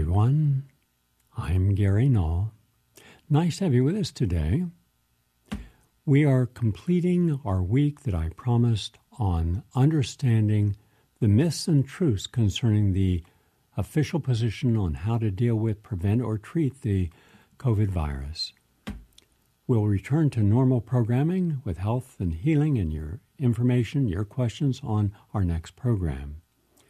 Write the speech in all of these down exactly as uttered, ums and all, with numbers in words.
everyone. I'm Gary Null. Nice to have you with us today. We are completing our week that I promised on understanding the myths and truths concerning the official position on how to deal with, prevent, or treat the COVID virus. We'll return to normal programming with health and healing and your information, your questions on our next program.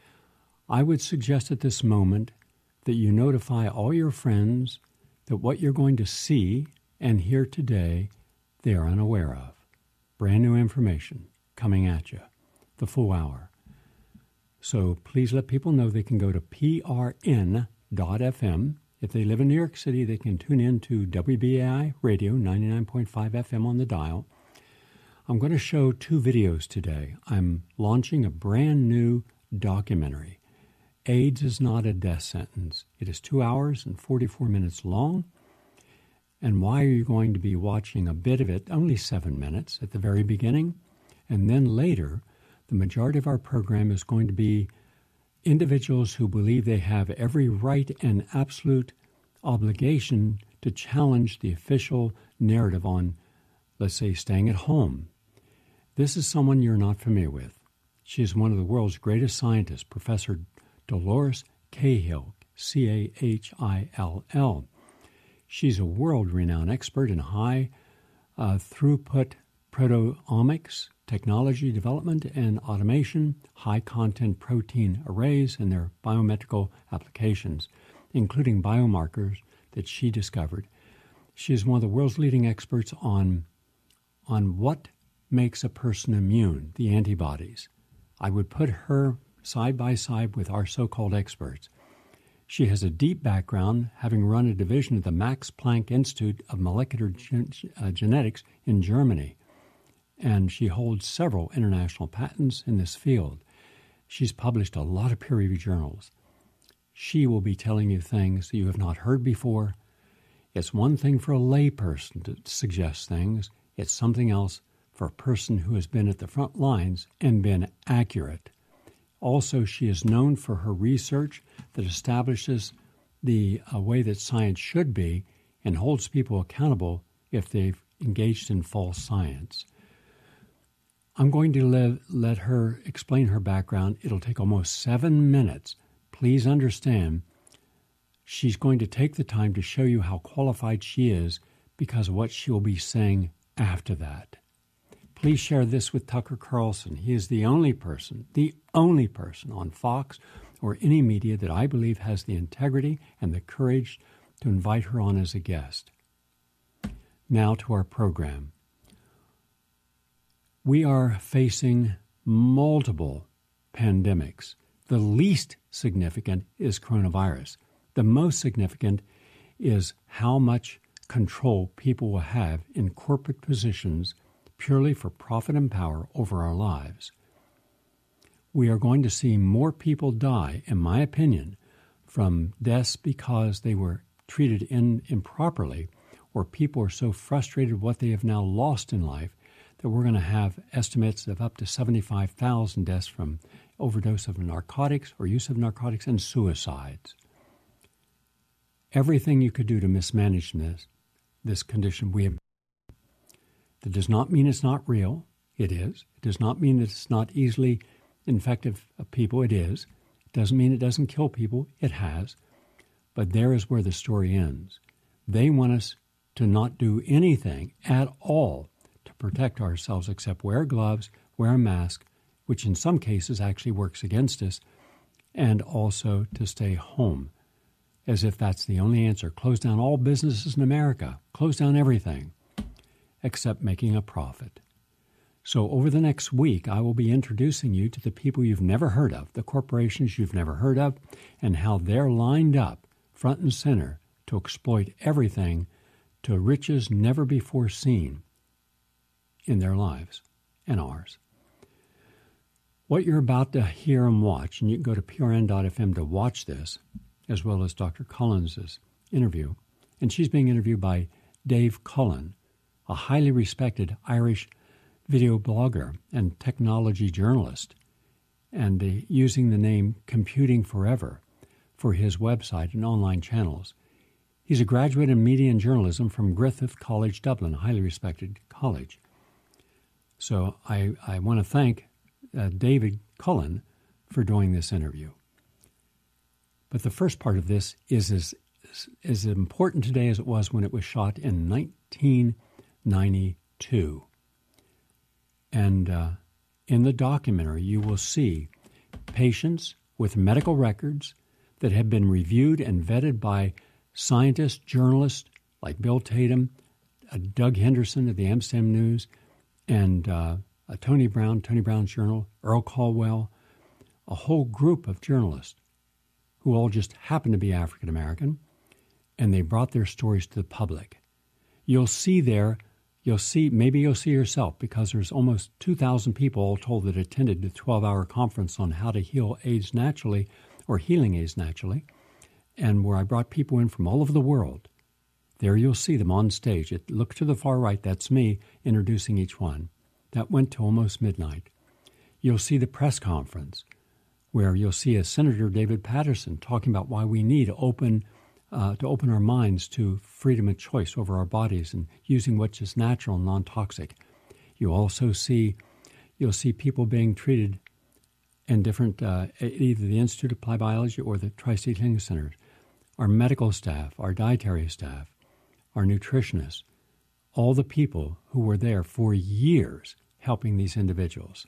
I would suggest at this moment that you notify all your friends that what you're going to see and hear today, they are unaware of. Brand new information coming at you, the full hour. So please let people know they can go to P R N dot F M. If they live in New York City, they can tune in to W B A I Radio, ninety-nine point five F M on the dial. I'm going to show two videos today. I'm launching a brand new documentary. AIDS is not a death sentence. It is two hours and forty-four minutes long. And why are you going to be watching a bit of it, only seven minutes at the very beginning? And then later, the majority of our program is going to be individuals who believe they have every right and absolute obligation to challenge the official narrative on, let's say, staying at home. This is someone you're not familiar with. She is one of the world's greatest scientists, Professor Dolores Cahill, C A H I L L. She's a world-renowned expert in high uh, throughput proteomics, technology development and automation, high-content protein arrays, and their biometrical applications, including biomarkers that she discovered. She is one of the world's leading experts on, on what makes a person immune, the antibodies. I would put her side by side with our so-called experts. She has a deep background, having run a division of the Max Planck Institute of Molecular Gen- uh, Genetics in Germany, and she holds several international patents in this field. She's published a lot of peer-reviewed journals. She will be telling you things that you have not heard before. It's one thing for a layperson to suggest things. It's something else for a person who has been at the front lines and been accurate. Also, she is known for her research that establishes the uh, way that science should be and holds people accountable if they've engaged in false science. I'm going to let, let her explain her background. It'll take almost seven minutes. Please understand, she's going to take the time to show you how qualified she is because of what she will be saying after that. Please share this with Tucker Carlson. He is the only person, the only person on Fox or any media that I believe has the integrity and the courage to invite her on as a guest. Now to our program. We are facing multiple pandemics. The least significant is coronavirus. The most significant is how much control people will have in corporate positions purely for profit and power over our lives. We are going to see more people die, in my opinion, from deaths because they were treated in, improperly, or people are so frustrated with what they have now lost in life that we're going to have estimates of up to seventy-five thousand deaths from overdose of narcotics or use of narcotics and suicides. Everything you could do to mismanage this, this condition we have. That does not mean it's not real. It is. It does not mean that it's not easily infective of people. It is. It doesn't mean it doesn't kill people. It has. But there is where the story ends. They want us to not do anything at all to protect ourselves except wear gloves, wear a mask, which in some cases actually works against us, and also to stay home, as if that's the only answer. Close down all businesses in America. Close down everything, except making a profit. So over the next week, I will be introducing you to the people you've never heard of, the corporations you've never heard of, and how they're lined up front and center to exploit everything to riches never before seen in their lives and ours. What you're about to hear and watch, and you can go to P R N dot F M to watch this, as well as Doctor Cullen's interview, and she's being interviewed by Dave Cullen, a highly respected Irish video blogger and technology journalist, and uh, using the name Computing Forever. for his website and online channels. He's a graduate in media and journalism from Griffith College, Dublin, a highly respected college. So I, I want to thank uh, David Cullen for doing this interview. But the first part of this is as, as important today as it was when it was shot in nineteen ninety-two. And uh, in the documentary, you will see patients with medical records that have been reviewed and vetted by scientists, journalists like Bill Tatum, uh, Doug Henderson of the Amsterdam News, and uh, uh, Tony Brown, Tony Brown's Journal, Earl Caldwell, a whole group of journalists who all just happen to be African American, and they brought their stories to the public. You'll see there, you'll see, maybe you'll see yourself, because there's almost two thousand people all told that attended the twelve-hour conference on how to heal AIDS naturally, or healing AIDS naturally, and where I brought people in from all over the world. There you'll see them on stage. It, look to the far right, that's me introducing each one. That went to almost midnight. You'll see the press conference, where you'll see a Senator David Patterson talking about why we need open, uh, to open our minds to freedom of choice over our bodies and using what's just natural and non-toxic. You also see, you'll see people being treated in different, uh, either the Institute of Applied Biology or the Tri-State Healing Centers. Our medical staff, our dietary staff, our nutritionists, all the people who were there for years helping these individuals.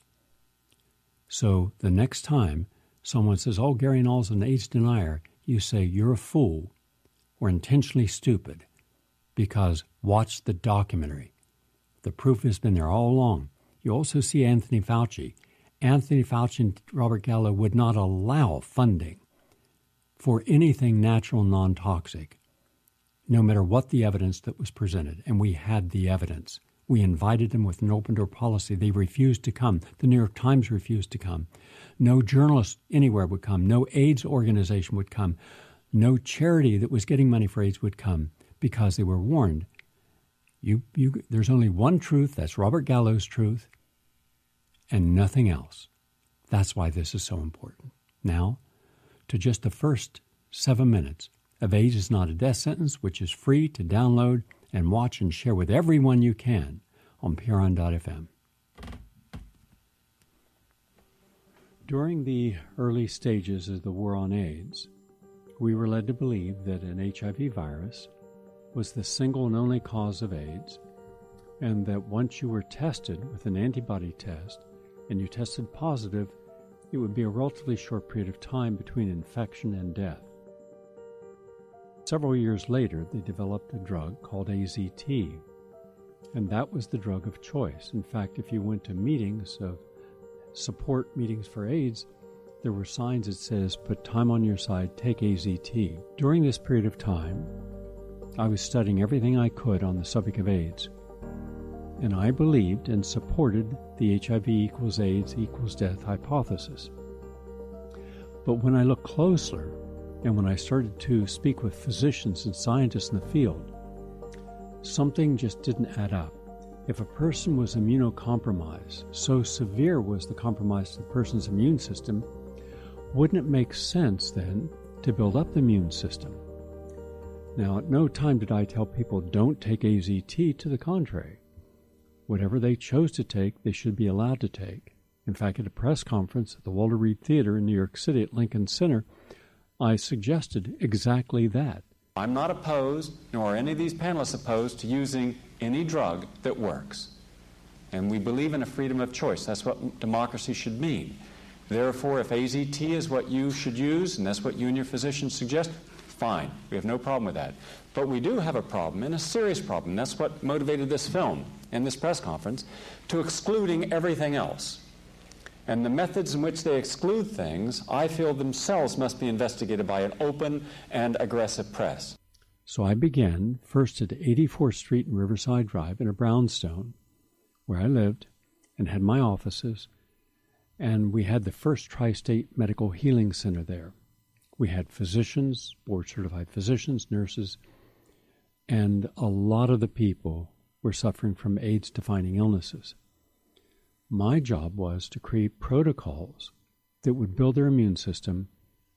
So the next time someone says, oh, Gary Null's an AIDS denier, you say, you're a fool or intentionally stupid, because watch the documentary. The proof has been there all along. You also see Anthony Fauci. Anthony Fauci and Robert Gallo would not allow funding for anything natural, non-toxic, no matter what the evidence that was presented. And we had the evidence. We invited them with an open-door policy. They refused to come. The New York Times refused to come. No journalist anywhere would come. No AIDS organization would come. No charity that was getting money for AIDS would come, because they were warned. You, you, there's only one truth. That's Robert Gallo's truth, and nothing else. That's why this is so important. Now, to just the first seven minutes of AIDS is Not a Death Sentence, which is free to download and watch and share with everyone you can on P R N dot F M. During the early stages of the war on AIDS, we were led to believe that an H I V virus was the single and only cause of AIDS, and that once you were tested with an antibody test and you tested positive, it would be a relatively short period of time between infection and death. Several years later, they developed a drug called A Z T, and that was the drug of choice. In fact, if you went to meetings of support meetings for AIDS, there were signs that says, put time on your side, take A Z T. During this period of time, I was studying everything I could on the subject of AIDS, and I believed and supported the H I V equals AIDS equals death hypothesis. But when I looked closer, and when I started to speak with physicians and scientists in the field, something just didn't add up. If a person was immunocompromised, so severe was the compromise to the person's immune system, wouldn't it make sense then to build up the immune system? Now, at no time did I tell people don't take A Z T. To the contrary. Whatever they chose to take, they should be allowed to take. In fact, at a press conference at the Walter Reed Theater in New York City at Lincoln Center, I suggested exactly that. I'm not opposed, nor are any of these panelists opposed, to using any drug that works. And we believe in a freedom of choice. That's what democracy should mean. Therefore, if A Z T is what you should use, and that's what you and your physician suggest, fine. We have no problem with that. But we do have a problem, and a serious problem. That's what motivated this film and this press conference, to excluding everything else. And the methods in which they exclude things, I feel themselves must be investigated by an open and aggressive press. So I began first at eighty-fourth Street and Riverside Drive in a brownstone, where I lived and had my offices, and we had the first Tri-State Medical Healing Center there. We had physicians, board-certified physicians, nurses, and a lot of the people were suffering from AIDS-defining illnesses. My job was to create protocols that would build their immune system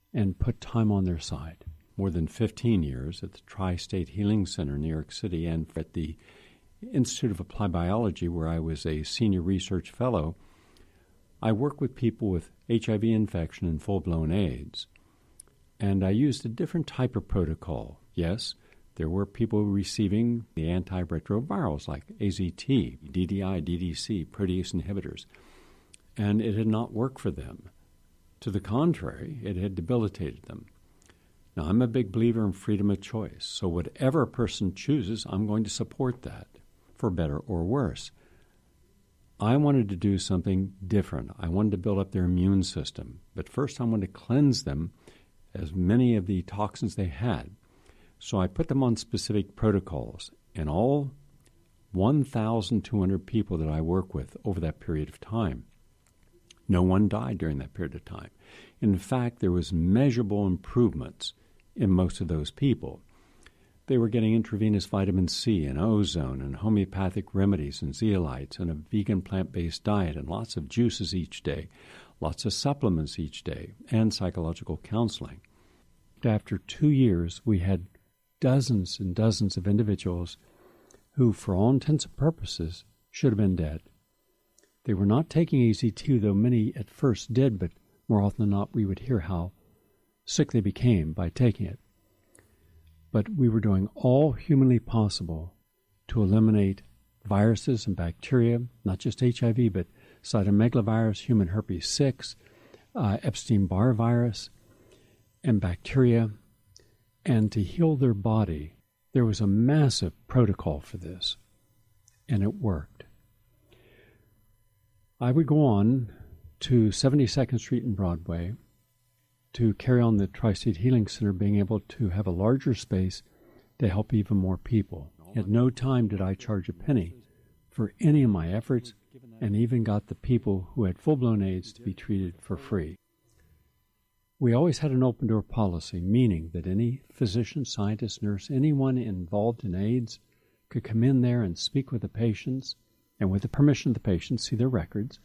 and put time on their side. More than fifteen years at the Tri-State Healing Center in New York City and at the Institute of Applied Biology, where I was a senior research fellow, I work with people with H I V infection and full-blown AIDS. And I used a different type of protocol. Yes, there were people receiving the antiretrovirals like A Z T, D D I, D D C, protease inhibitors, and it had not worked for them. To the contrary, it had debilitated them. Now, I'm a big believer in freedom of choice, so whatever a person chooses, I'm going to support that, for better or worse. I wanted to do something different. I wanted to build up their immune system, but first I wanted to cleanse them as many of the toxins they had. So I put them on specific protocols, and all one thousand two hundred people that I work with over that period of time, no one died during that period of time. In fact, there was measurable improvements in most of those people. They were getting intravenous vitamin C and ozone and homeopathic remedies and zeolites and a vegan plant-based diet and lots of juices each day, lots of supplements each day, and psychological counseling. After two years, we had dozens and dozens of individuals who, for all intents and purposes, should have been dead. They were not taking A Z T, though many at first did, but more often than not, we would hear how sick they became by taking it. But we were doing all humanly possible to eliminate viruses and bacteria, not just H I V, but cytomegalovirus, human herpes six, uh, Epstein-Barr virus, and bacteria, and to heal their body. There was a massive protocol for this, and it worked. I would go on to seventy-second Street and Broadway to carry on the Tri-State Healing Center, being able to have a larger space to help even more people. At no time did I charge a penny for any of my efforts, and even got the people who had full-blown AIDS to be treated for free. We always had an open-door policy, meaning that any physician, scientist, nurse, anyone involved in AIDS could come in there and speak with the patients, and with the permission of the patients, see their records.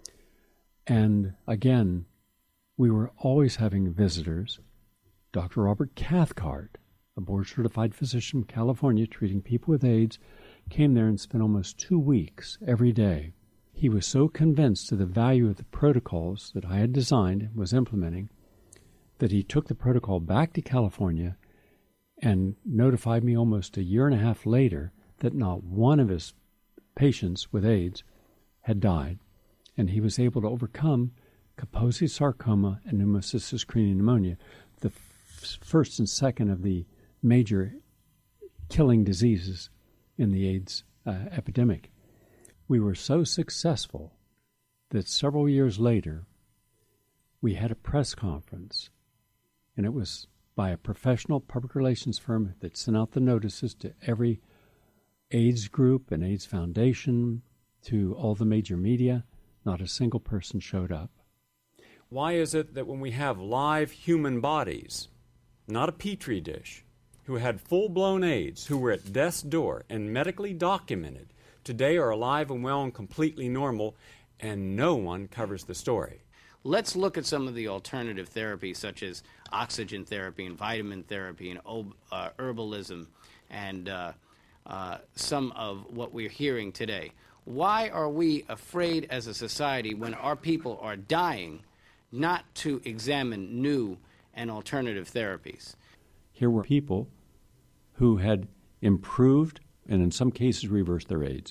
And again, we were always having visitors. Doctor Robert Cathcart, a board-certified physician from California treating people with AIDS, came there and spent almost two weeks every day. He was so convinced of the value of the protocols that I had designed and was implementing that he took the protocol back to California and notified me almost a year and a half later that not one of his patients with AIDS had died, and he was able to overcome Kaposi sarcoma and pneumocystis carinii pneumonia, the f- first and second of the major killing diseases in the AIDS uh, epidemic. We were so successful that several years later, we had a press conference, and it was by a professional public relations firm that sent out the notices to every AIDS group and AIDS foundation, to all the major media. Not a single person showed up. Why is it that when we have live human bodies, not a petri dish, who had full-blown AIDS, who were at death's door and medically documented, today are alive and well and completely normal, and no one covers the story? Let's look at some of the alternative therapies, such as oxygen therapy and vitamin therapy and uh, herbalism and uh, uh, some of what we're hearing today. Why are we afraid as a society, when our people are dying, not to examine new and alternative therapies? Here were people who had improved and in some cases reversed their AIDS.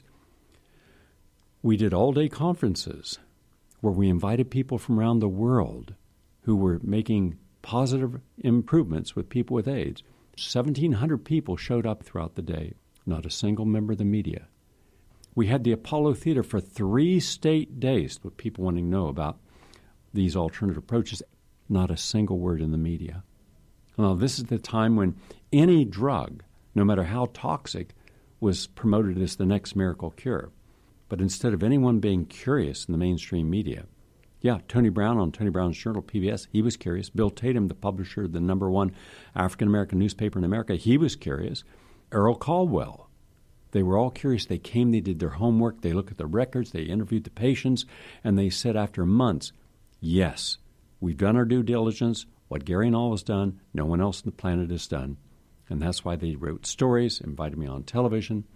We did all-day conferences where we invited people from around the world who were making positive improvements with people with AIDS. seventeen hundred people showed up throughout the day, not a single member of the media. We had the Apollo Theater for three state days with people wanting to know about these alternative approaches, not a single word in the media. Now, this is the time when any drug, no matter how toxic, was promoted as the next miracle cure. But instead of anyone being curious in the mainstream media, yeah, Tony Brown on Tony Brown's Journal, P B S, he was curious. Bill Tatum, the publisher of the number one African-American newspaper in America, he was curious. Errol Caldwell, they were all curious. They came, they did their homework, they looked at the records, they interviewed the patients, and they said after months, yes, we've done our due diligence, What Gary Null has done, no one else on the planet has done. And that's why they wrote stories, invited me on television.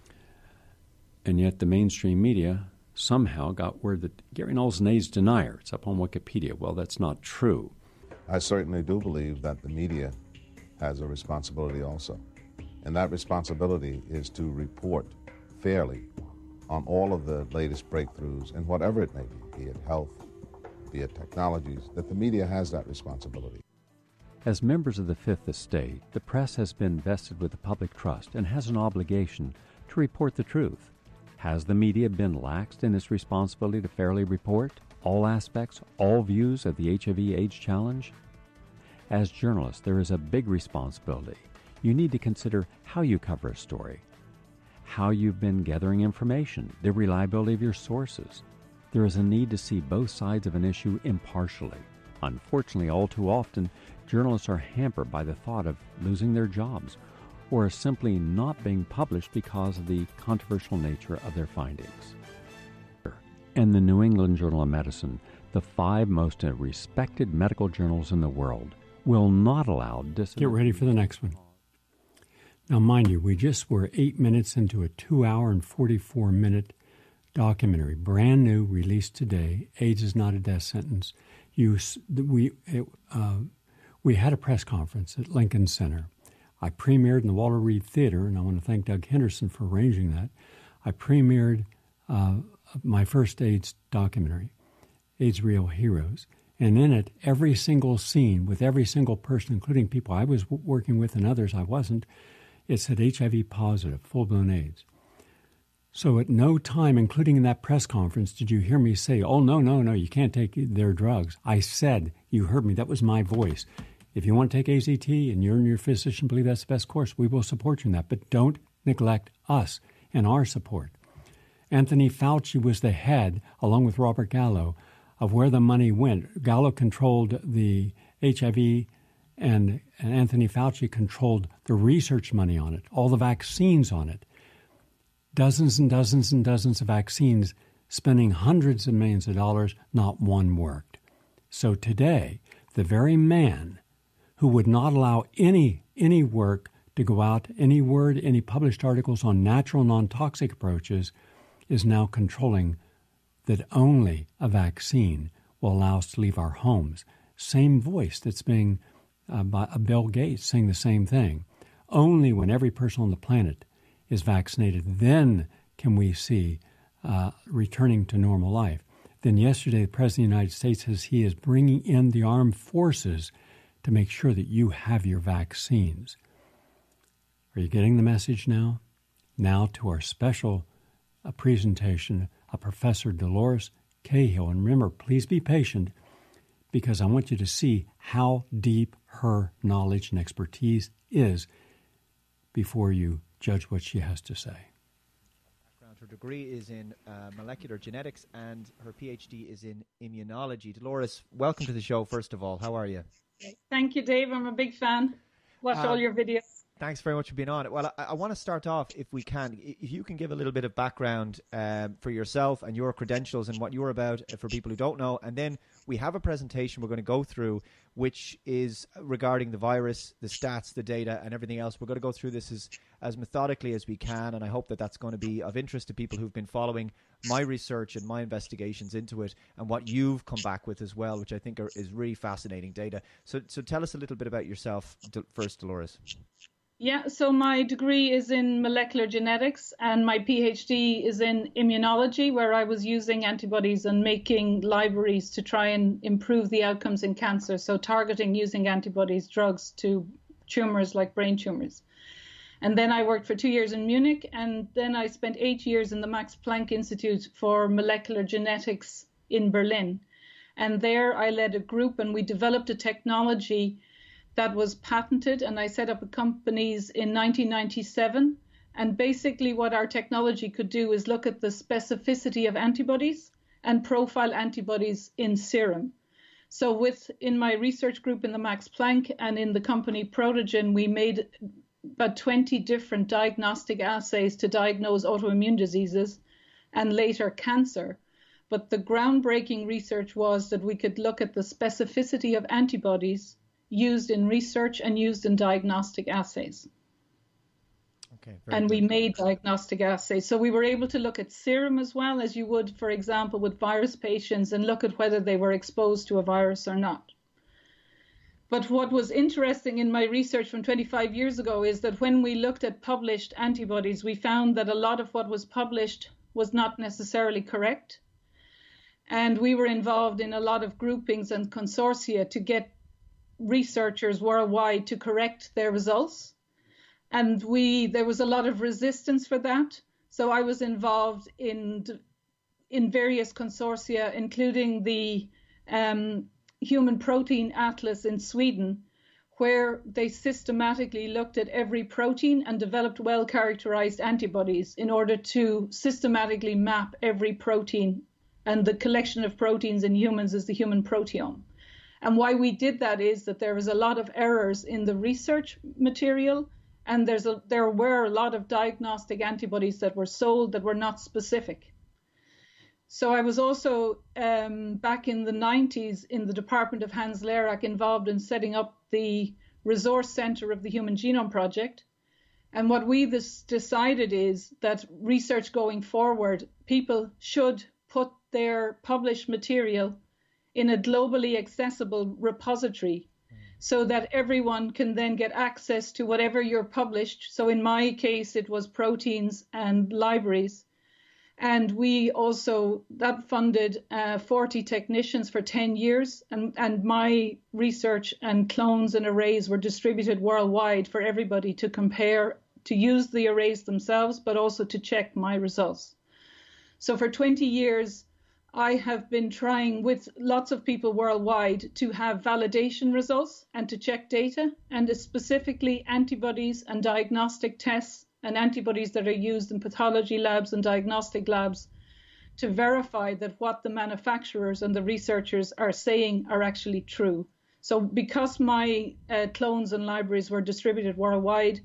And yet the mainstream media somehow got word that Gary Null's an AIDS denier. It's up on Wikipedia. Well, that's not true. I certainly do believe that the media has a responsibility also. And that responsibility is to report fairly on all of the latest breakthroughs in whatever it may be, be it health, be it technologies, that the media has that responsibility. As members of the Fifth Estate, the press has been vested with the public trust and has an obligation to report the truth. Has the media been laxed in its responsibility to fairly report all aspects, all views of the H I V AIDS challenge? As journalists, there is a big responsibility. You need to consider how you cover a story, how you've been gathering information, the reliability of your sources. There is a need to see both sides of an issue impartially. Unfortunately, all too often, journalists are hampered by the thought of losing their jobs or simply not being published because of the controversial nature of their findings. And the New England Journal of Medicine, the five most respected medical journals in the world, will not allow dissident... Get ready for the next one. Now, mind you, we just were eight minutes into a two-hour and forty-four minute documentary, brand new, released today. AIDS is not a death sentence. You, we, it, uh, we had a press conference at Lincoln Center. I premiered in the Walter Reed Theater, and I want to thank Doug Henderson for arranging that. I premiered uh, my first AIDS documentary, AIDS Real Heroes. And in it, every single scene with every single person, including people I was w- working with and others I wasn't, it said H I V positive, full-blown AIDS. So at no time, including in that press conference, did you hear me say, oh, no, no, no, you can't take their drugs. I said, you heard me, that was my voice. If you want to take A Z T and you and your physician believe that's the best course, we will support you in that. But don't neglect us and our support. Anthony Fauci was the head, along with Robert Gallo, of where the money went. Gallo controlled the H I V, and, and Anthony Fauci controlled the research money on it, all the vaccines on it. Dozens and dozens and dozens of vaccines, spending hundreds of millions of dollars, not one worked. So today, the very man who would not allow any any work to go out, any word, any published articles on natural, non-toxic approaches, is now controlling that only a vaccine will allow us to leave our homes. Same voice that's being uh, by uh, Bill Gates saying the same thing. Only when every person on the planet is vaccinated, then can we see uh, returning to normal life. Then yesterday, the President of the United States says he is bringing in the armed forces to make sure that you have your vaccines. Are you getting the message now? Now to our special uh, presentation of Professor Dolores Cahill. And remember, please be patient, because I want you to see how deep her knowledge and expertise is before you judge what she has to say. Her degree is in uh, molecular genetics and her PhD is in immunology. Dolores, welcome to the show, first of all. How are you? Thank you, Dave. I'm a big fan. Watch um, all your videos. Thanks very much for being on. Well, I, I want to start off, if we can, if you can give a little bit of background um, for yourself and your credentials and what you're about uh, for people who don't know. And then we have a presentation we're going to go through, which is regarding the virus, the stats, the data, and everything else. We're going to go through this as, as methodically as we can, and I hope that that's going to be of interest to people who've been following my research and my investigations into it and what you've come back with as well, which I think are, is really fascinating data. So, so tell us a little bit about yourself first, Dolores. Yeah, so my degree is in molecular genetics and my PhD is in immunology, where I was using antibodies and making libraries to try and improve the outcomes in cancer. So targeting using antibodies, drugs to tumors like brain tumors. And then I worked for two years in Munich, and then I spent eight years in the Max Planck Institute for Molecular Genetics in Berlin. And there I led a group and we developed a technology that was patented, and I set up companies in nineteen ninety-seven. And basically what our technology could do is look at the specificity of antibodies and profile antibodies in serum. So with in my research group in the Max Planck and in the company Protogen, we made about twenty different diagnostic assays to diagnose autoimmune diseases and later cancer. But the groundbreaking research was that we could look at the specificity of antibodies used in research and used in diagnostic assays. Okay, very and good. we made diagnostic assays. So we were able to look at serum as well as you would, for example, with virus patients, and look at whether they were exposed to a virus or not. But what was interesting in my research from twenty-five years ago is that when we looked at published antibodies, we found that a lot of what was published was not necessarily correct. And we were involved in a lot of groupings and consortia to get researchers worldwide to correct their results. And we there was a lot of resistance for that. So I was involved in, in various consortia, including the um, Human Protein Atlas in Sweden, where they systematically looked at every protein and developed well-characterized antibodies in order to systematically map every protein. And the collection of proteins in humans is the human proteome. And why we did that is that there was a lot of errors in the research material, and there's a, there were a lot of diagnostic antibodies that were sold that were not specific. So I was also, um, back in the nineties, in the department of Hans Lehrack, involved in setting up the resource center of the Human Genome Project. And what we this decided is that research going forward, people should put their published material in a globally accessible repository so that everyone can then get access to whatever you're published. So in my case, it was proteins and libraries. And we also, that funded uh, forty technicians for ten years. And, and my research and clones and arrays were distributed worldwide for everybody to compare, to use the arrays themselves, but also to check my results. So for twenty years, I have been trying with lots of people worldwide to have validation results and to check data, and specifically antibodies and diagnostic tests and antibodies that are used in pathology labs and diagnostic labs to verify that what the manufacturers and the researchers are saying are actually true. So because my uh, clones and libraries were distributed worldwide,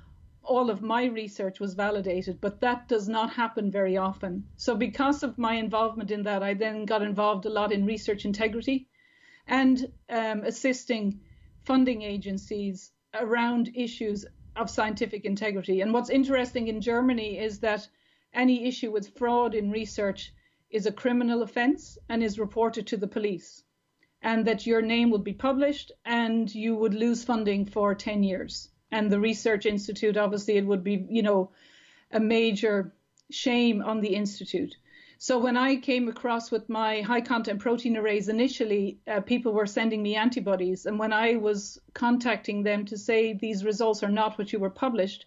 all of my research was validated, but that does not happen very often. So because of my involvement in that, I then got involved a lot in research integrity and um, assisting funding agencies around issues of scientific integrity. And what's interesting in Germany is that any issue with fraud in research is a criminal offense and is reported to the police, and that your name would be published and you would lose funding for ten years. And the research institute, obviously, it would be, you know, a major shame on the institute. So when I came across with my high content protein arrays initially, uh, people were sending me antibodies. And when I was contacting them to say these results are not what you were published,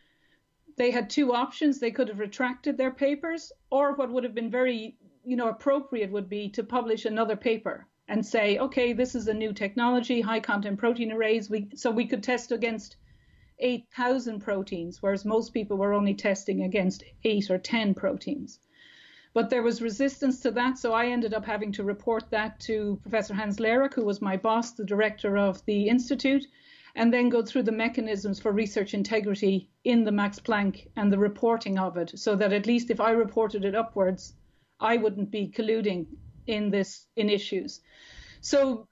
they had two options. They could have retracted their papers, or what would have been very, you know, appropriate would be to publish another paper and say, okay, this is a new technology, high content protein arrays. We, so we could test against eight thousand proteins, whereas most people were only testing against eight or ten proteins. But there was resistance to that, so I ended up having to report that to Professor Hans Lehrack, who was my boss, the director of the institute, and then go through the mechanisms for research integrity in the Max Planck and the reporting of it, so that at least if I reported it upwards, I wouldn't be colluding in this in issues. So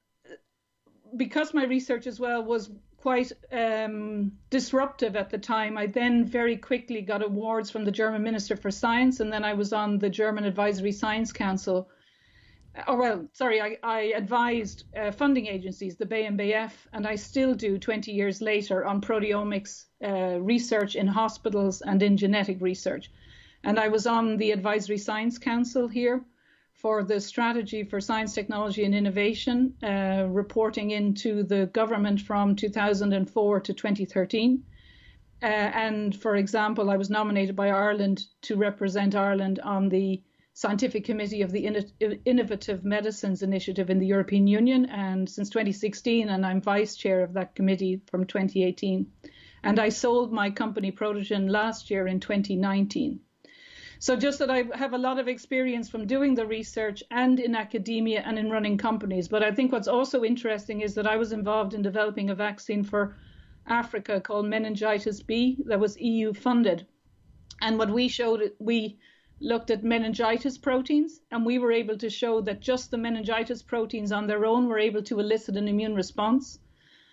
because my research as well was quite um, disruptive at the time, I then very quickly got awards from the German Minister for Science, and then I was on the German Advisory Science Council. Oh, well, sorry, I, I advised uh, funding agencies, the B M B F, and I still do twenty years later on proteomics uh, research in hospitals and in genetic research. And I was on the Advisory Science Council here for the strategy for science, technology and innovation, uh, reporting into the government from two thousand four to twenty thirteen. Uh, and for example, I was nominated by Ireland to represent Ireland on the Scientific Committee of the Inno- Innovative Medicines Initiative in the European Union, and since twenty sixteen, and I'm vice chair of that committee from twenty eighteen. And I sold my company Protogen last year in twenty nineteen. So just that I have a lot of experience from doing the research and in academia and in running companies. But I think what's also interesting is that I was involved in developing a vaccine for Africa called meningitis B that was E U funded. And what we showed, we looked at meningitis proteins, and we were able to show that just the meningitis proteins on their own were able to elicit an immune response.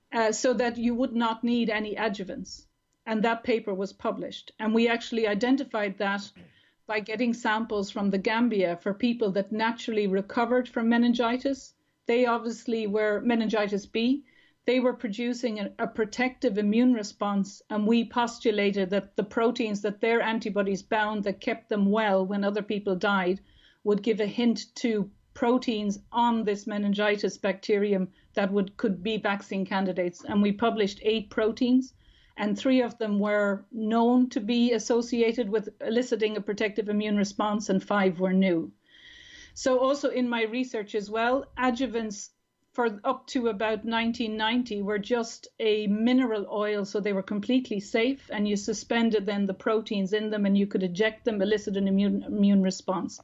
uh, so that you would not need any adjuvants. And that paper was published. And we actually identified that by getting samples from the Gambia for people that naturally recovered from meningitis. They obviously were meningitis B. They were producing a, a protective immune response, and we postulated that the proteins that their antibodies bound that kept them well when other people died would give a hint to proteins on this meningitis bacterium that would could be vaccine candidates. And we published eight proteins, and three of them were known to be associated with eliciting a protective immune response, and five were new. So also in my research as well, adjuvants for up to about nineteen ninety were just a mineral oil, so they were completely safe, and you suspended then the proteins in them and you could eject them, elicit an immune, immune response.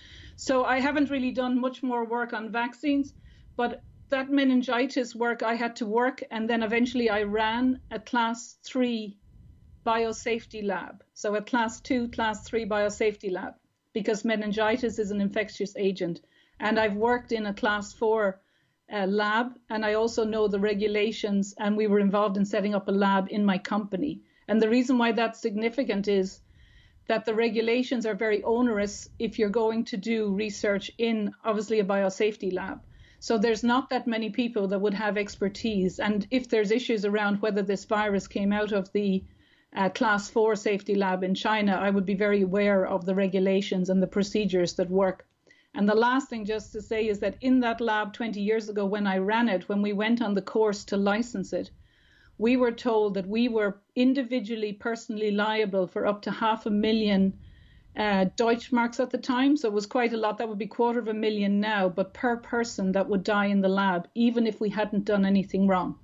So I haven't really done much more work on vaccines, but that meningitis work I had to work, and then eventually I ran a class three biosafety lab. So a class two, class three biosafety lab, because meningitis is an infectious agent. And I've worked in a class four uh, lab, and I also know the regulations, and we were involved in setting up a lab in my company. And the reason why that's significant is that the regulations are very onerous if you're going to do research in, obviously, a biosafety lab. So there's not that many people that would have expertise. And if there's issues around whether this virus came out of the uh, class four safety lab in China, I would be very aware of the regulations and the procedures that work. And the last thing just to say is that in that lab twenty years ago when I ran it, when we went on the course to license it, we were told that we were individually, personally liable for up to half a million uh, Deutschmarks at the time. So it was quite a lot. That would be quarter of a million now, but per person that would die in the lab, even if we hadn't done anything wrong.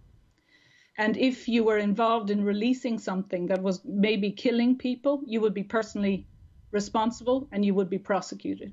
And if you were involved in releasing something that was maybe killing people, you would be personally responsible and you would be prosecuted.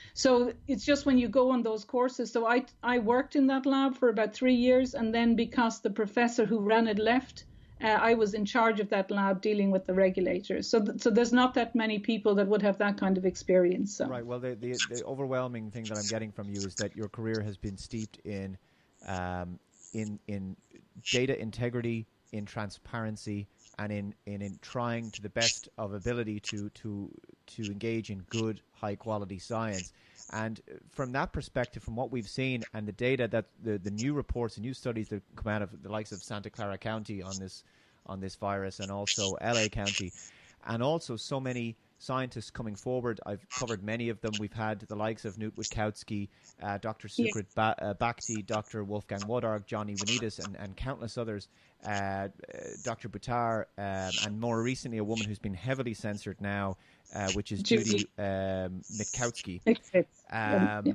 So it's just when you go on those courses. So I, I worked in that lab for about three years. And then because the professor who ran it left, uh, I was in charge of that lab dealing with the regulators. So th- so there's not that many people that would have that kind of experience. So. Right. Well, the, the, the overwhelming thing that I'm getting from you is that your career has been steeped in um, in in data integrity, in transparency, and in, in, in trying to the best of ability to to to engage in good, high quality science. And from that perspective, from what we've seen and the data that the, the new reports and new studies that come out of the likes of Santa Clara County on this on this virus, and also L A County, and also so many scientists coming forward. I've covered many of them. We've had the likes of Knut Witkowski, uh, Doctor Sucrit ba- uh, Bhakti, Doctor Wolfgang Wodarg, Johnny Vanitas, and, and countless others, uh, uh, Doctor Buttar, um, and more recently a woman who's been heavily censored now, uh, which is Judy um, Mitkowski. Um,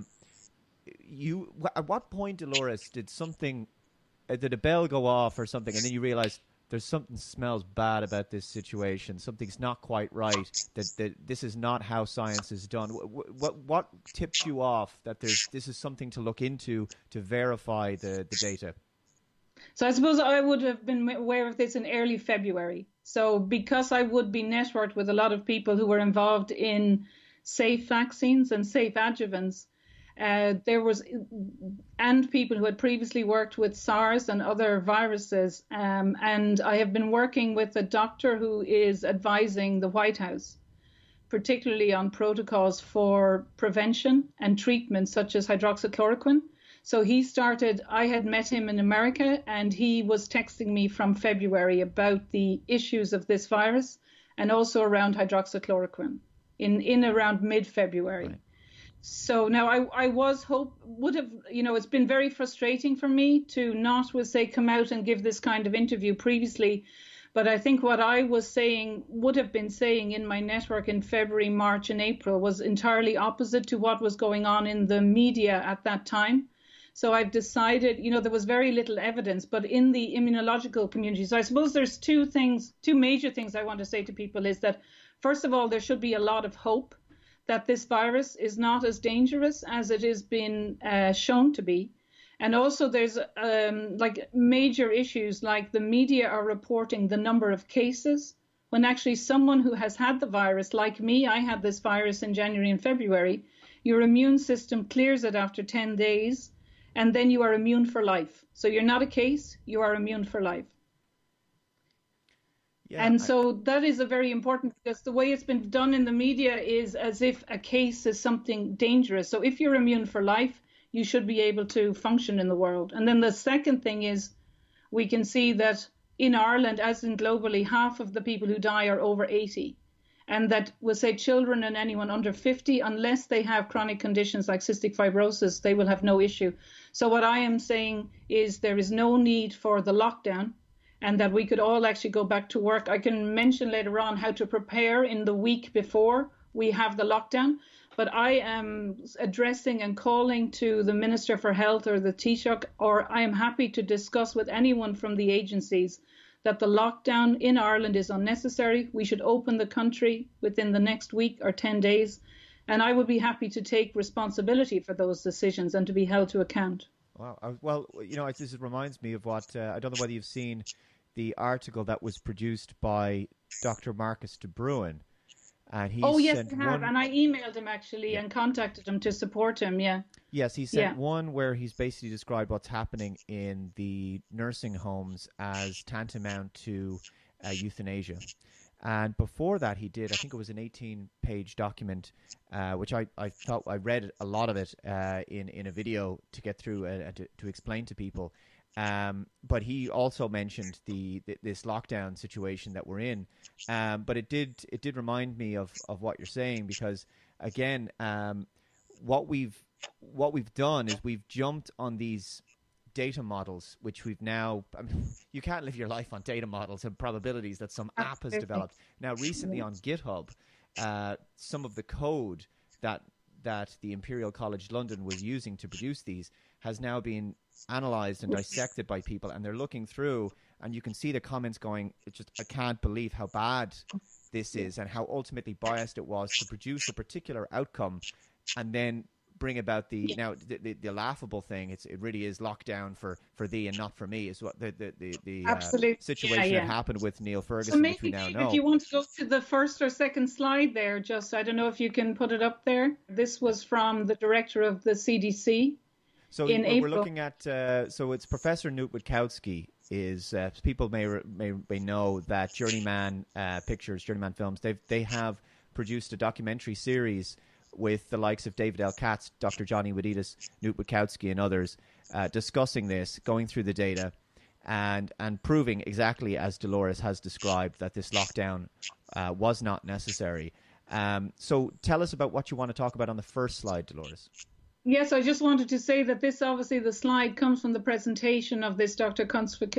you, at what point, Dolores, did something, uh, did a bell go off or something, and then you realized there's something smells bad about this situation. Something's not quite right. That, that this is not how science is done. What, what what tipped you off that there's this is something to look into to verify the, the data? So I suppose I would have been aware of this in early February. So because I would be networked with a lot of people who were involved in safe vaccines and safe adjuvants, Uh, there was, and people who had previously worked with SARS and other viruses. Um, and I have been working with a doctor who is advising the White House, particularly on protocols for prevention and treatment, such as hydroxychloroquine. So he started, I had met him in America, and he was texting me from February about the issues of this virus and also around hydroxychloroquine in, in around mid-February. Right. So now I, I was hope would have, you know, it's been very frustrating for me to not, would say, come out and give this kind of interview previously. But I think what I was saying, would have been saying in my network in February, March and April was entirely opposite to what was going on in the media at that time. So I've decided, you know, there was very little evidence, but in the immunological community. So I suppose there's two things, two major things I want to say to people is that, first of all, there should be a lot of hope that this virus is not as dangerous as it has been uh, shown to be. And also there's um, like major issues like the media are reporting the number of cases when actually someone who has had the virus, like me, I had this virus in January and February, your immune system clears it after ten days and then you are immune for life. So you're not a case, you are immune for life. Yeah, and I... so that is a very important, because the way it's been done in the media is as if a case is something dangerous. So if you're immune for life, you should be able to function in the world. And then the second thing is, we can see that in Ireland, as in globally, half of the people who die are over eighty. And that we'll say children and anyone under fifty, unless they have chronic conditions like cystic fibrosis, they will have no issue. So what I am saying is there is no need for the lockdown, and that we could all actually go back to work. I can mention later on how to prepare in the week before we have the lockdown. But I am addressing and calling to the Minister for Health or the Taoiseach, or I am happy to discuss with anyone from the agencies that the lockdown in Ireland is unnecessary. We should open the country within the next week or ten days. And I would be happy to take responsibility for those decisions and to be held to account. Wow. Well, you know, this reminds me of what, uh, I don't know whether you've seen the article that was produced by Doctor Marcus de Bruin. And he oh, yes, sent I have. One... And I emailed him, actually, yeah. and contacted him to support him, yeah. Yes, he sent yeah. one where he's basically described what's happening in the nursing homes as tantamount to uh, euthanasia. And before that, he did, I think it was an eighteen-page document, uh, which I, I thought I read a lot of it uh, in, in a video to get through uh, to, to explain to people. Um, but he also mentioned the, the this lockdown situation that we're in. Um, but it did it did remind me of, of what you're saying, because again, um, what we've what we've done is we've jumped on these data models, which we've now. I mean, you can't live your life on data models and probabilities that some app has developed. Now, recently on GitHub, uh, some of the code that that the Imperial College London was using to produce these has now been analyzed and dissected by people, and they're looking through, and you can see the comments going, it's just, I can't believe how bad this is and how ultimately biased it was to produce a particular outcome and then bring about the now the, the, the laughable thing. It's it really is lockdown for for thee and not for me is what the the the, the uh, situation yeah, yeah. that happened with Neil Ferguson, so maybe, which we now know. If you want to go to the first or second slide there, just I don't know if you can put it up there. This was from the director of the C D C. So in we're, April. we're looking at uh, so it's Professor Knut Witkowski. Is uh, people may, may may know that Journeyman uh, Pictures, Journeyman Films, they they have produced a documentary series with the likes of David L. Katz, Doctor Johnny Wadidis, Knut Witkowski, and others, uh, discussing this, going through the data, and and proving exactly as Dolores has described that this lockdown uh, was not necessary. Um, so tell us about what you want to talk about on the first slide, Dolores. Yes, I just wanted to say that this, obviously, the slide comes from the presentation of this Doctor Knut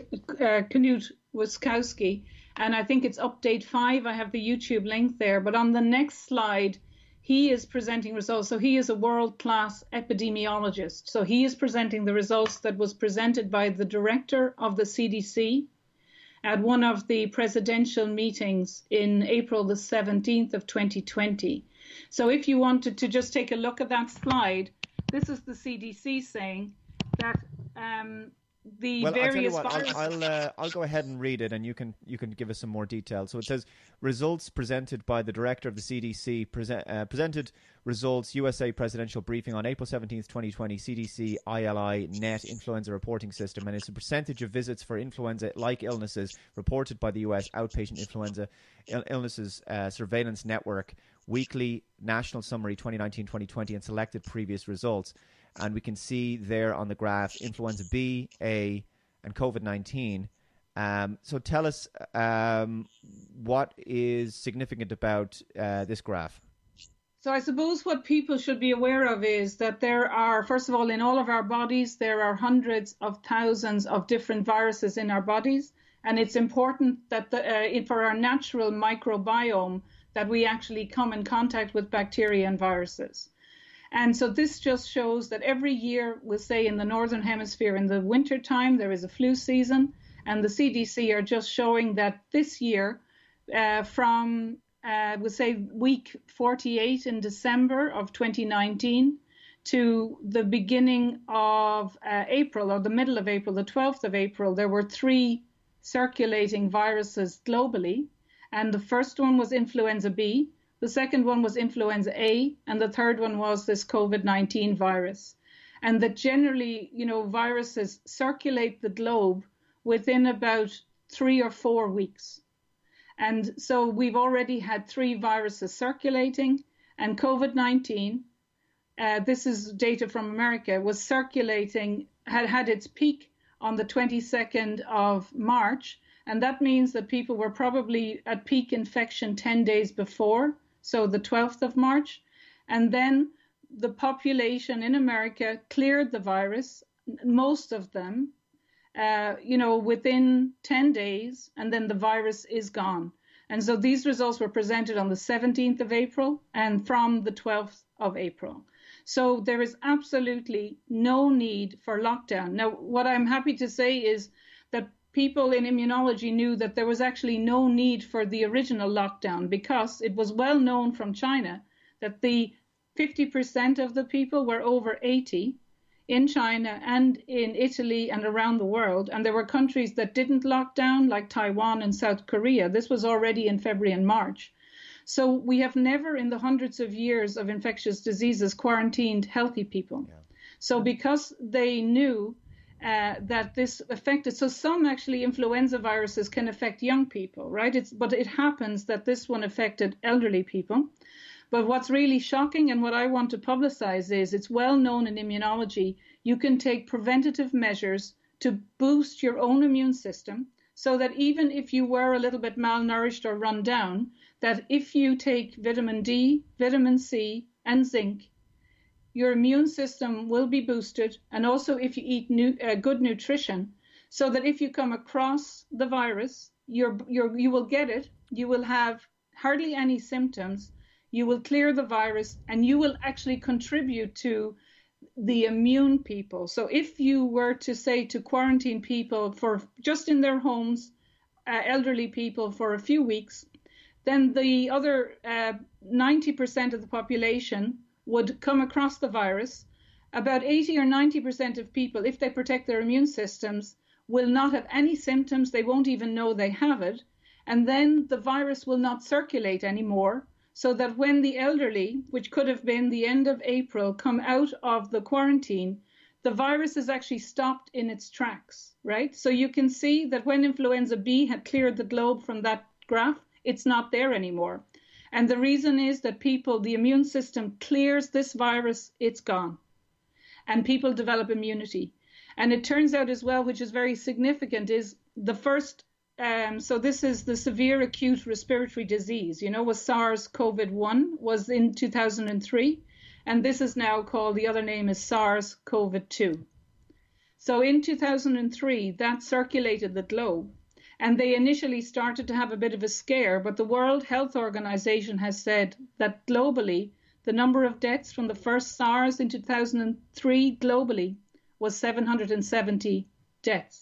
Witkowski, and I think it's update five. I have the YouTube link there, but on the next slide, he is presenting results. So he is a world-class epidemiologist. So he is presenting the results that was presented by the director of the C D C at one of the presidential meetings in April the seventeenth of twenty twenty. So if you wanted to just take a look at that slide, this is the C D C saying that um, the well, various I'll tell you what, viruses... I'll, I'll, uh, I'll go ahead and read it, and you can you can give us some more detail. So it says, results presented by the director of the C D C, present, uh, presented results U S A presidential briefing on April seventeenth, twenty twenty, C D C I L I net influenza reporting system, and it's a percentage of visits for influenza-like illnesses reported by the U S outpatient influenza Ill- illnesses uh, surveillance network, weekly national summary twenty nineteen twenty twenty, and selected previous results. And we can see there on the graph influenza B, A, and COVID nineteen. Um, so tell us um, what is significant about uh, this graph. So I suppose what people should be aware of is that there are, first of all, in all of our bodies, there are hundreds of thousands of different viruses in our bodies. And it's important that the, uh, for our natural microbiome that we actually come in contact with bacteria and viruses. And so this just shows that every year, we'll say in the Northern Hemisphere, in the winter time, there is a flu season. And the C D C are just showing that this year, uh, from, uh, we'll say, week forty-eight in December of twenty nineteen to the beginning of uh, April, or the middle of April, the twelfth of April, there were three circulating viruses globally. And the first one was influenza B. The second one was influenza A, and the third one was this COVID nineteen virus. and that generally, you know, viruses circulate the globe within about three or four weeks. And so we've already had three viruses circulating, and COVID nineteen, uh, this is data from America, was circulating, had had its peak on the twenty-second of March, and that means that people were probably at peak infection ten days before, so the twelfth of March, and then the population in America cleared the virus, most of them, uh, you know, within ten days, and then the virus is gone. And so these results were presented on the seventeenth of April and from the twelfth of April. So there is absolutely no need for lockdown. Now, what I'm happy to say is that people in immunology knew that there was actually no need for the original lockdown, because it was well known from China that the fifty percent of the people were over eighty in China and in Italy and around the world. And there were countries that didn't lock down, like Taiwan and South Korea. This was already in February and March. So we have never in the hundreds of years of infectious diseases quarantined healthy people. Yeah. So because they knew uh, that this affected, so some actually influenza viruses can affect young people, right? It's, but it happens that this one affected elderly people. But what's really shocking, and what I want to publicize, is it's well known in immunology, you can take preventative measures to boost your own immune system, so that even if you were a little bit malnourished or run down, that if you take vitamin D, vitamin C, and zinc, your immune system will be boosted. And also if you eat new, uh, good nutrition, so that if you come across the virus, you're, you're, you will get it, you will have hardly any symptoms, you will clear the virus, and you will actually contribute to the immune people. So if you were to say to quarantine people for just in their homes, uh, elderly people for a few weeks, then the other uh, ninety percent of the population would come across the virus. About eighty or ninety percent of people, if they protect their immune systems, will not have any symptoms. They won't even know they have it. And then the virus will not circulate anymore. So that when the elderly, which could have been the end of April, come out of the quarantine, the virus is actually stopped in its tracks, right? So you can see that when influenza B had cleared the globe from that graph, it's not there anymore. And the reason is that people, the immune system clears this virus, it's gone. And people develop immunity. And it turns out as well, which is very significant, is the first Um, so this is the severe acute respiratory disease, you know, was SARS-CoV one, was in two thousand three, and this is now called, the other name is SARS-CoV two. So in two thousand three, that circulated the globe, and they initially started to have a bit of a scare, but the World Health Organization has said that globally, the number of deaths from the first SARS in two thousand three globally was seven hundred seventy deaths.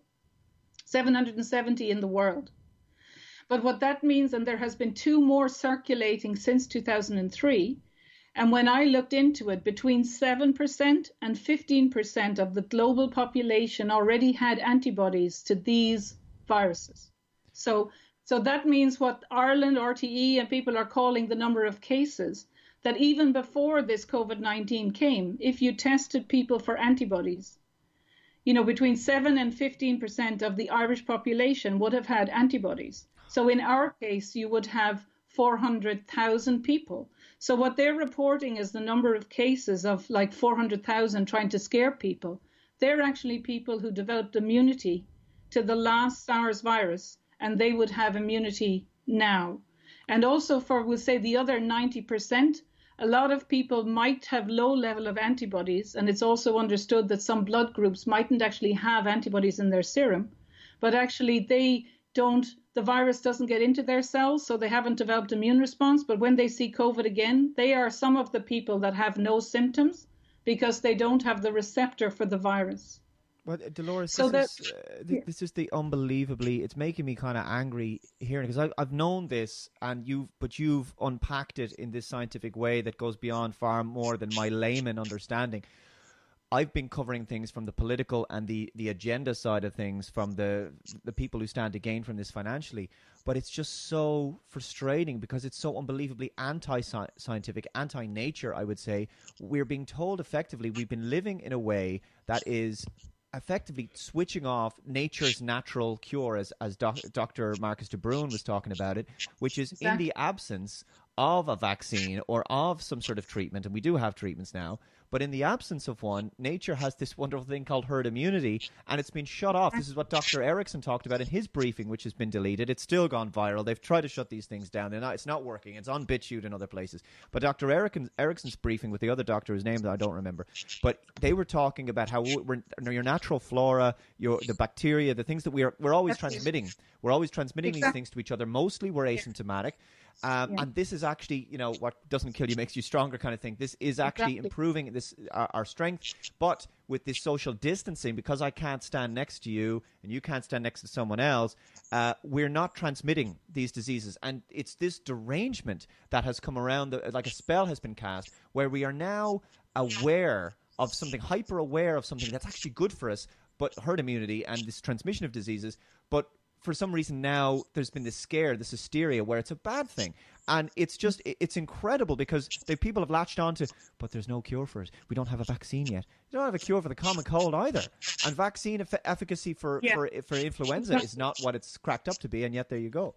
seven hundred seventy in the world. But what that means, and there has been two more circulating since two thousand three, and when I looked into it, between seven percent and fifteen percent of the global population already had antibodies to these viruses. So, so that means what Ireland, R T E, and people are calling the number of cases, that even before this COVID nineteen came, if you tested people for antibodies, you know, between seven and fifteen percent of the Irish population would have had antibodies. So in our case, you would have four hundred thousand people. So what they're reporting is the number of cases of like four hundred thousand trying to scare people. They're actually people who developed immunity to the last SARS virus, and they would have immunity now. And also for, we'll say, the other ninety percent, a lot of people might have low level of antibodies, and it's also understood that some blood groups mightn't actually have antibodies in their serum, but actually they don't, the virus doesn't get into their cells, so they haven't developed immune response. But when they see COVID again, they are some of the people that have no symptoms because they don't have the receptor for the virus. Well, Dolores, so this, is, uh, th- yeah. this is the unbelievably, it's making me kind of angry hearing, because I've, I've known this, and you've, but you've unpacked it in this scientific way that goes beyond far more than my layman understanding. I've been covering things from the political and the, the agenda side of things, from the the people who stand to gain from this financially. But it's just so frustrating because it's so unbelievably anti-scientific, anti-nature, I would say. We're being told effectively we've been living in a way that is effectively switching off nature's natural cure, as, as doc, Doctor Marcus de Bruin was talking about it, which is exactly. in the absence of a vaccine or of some sort of treatment, and we do have treatments now, but in the absence of one, nature has this wonderful thing called herd immunity, and it's been shut off. This is what Doctor Erickson talked about in his briefing, which has been deleted. It's still gone viral. They've tried to shut these things down. They're not, it's not working. It's on BitChute and other places. But Doctor Erickson, Erickson's briefing with the other doctor, whose name that I don't remember, but they were talking about how we're, your natural flora, your the bacteria, the things that we are, we're always transmitting. We're always transmitting exactly. these things to each other. Mostly we're asymptomatic. Um, yeah. And this is actually, you know, what doesn't kill you makes you stronger kind of thing. This is actually exactly. improving this our, our strength. But with this social distancing, because I can't stand next to you and you can't stand next to someone else, uh, we're not transmitting these diseases. And it's this derangement that has come around, the, like a spell has been cast, where we are now aware of something, hyper aware of something that's actually good for us, but herd immunity and this transmission of diseases. But for some reason now there's been this scare, this hysteria where it's a bad thing. And it's just, it's incredible because the people have latched on to, but there's no cure for it. We don't have a vaccine yet. You don't have a cure for the common cold either. And vaccine eff- efficacy for, yeah. for, for influenza is not what it's cracked up to be. And yet there you go.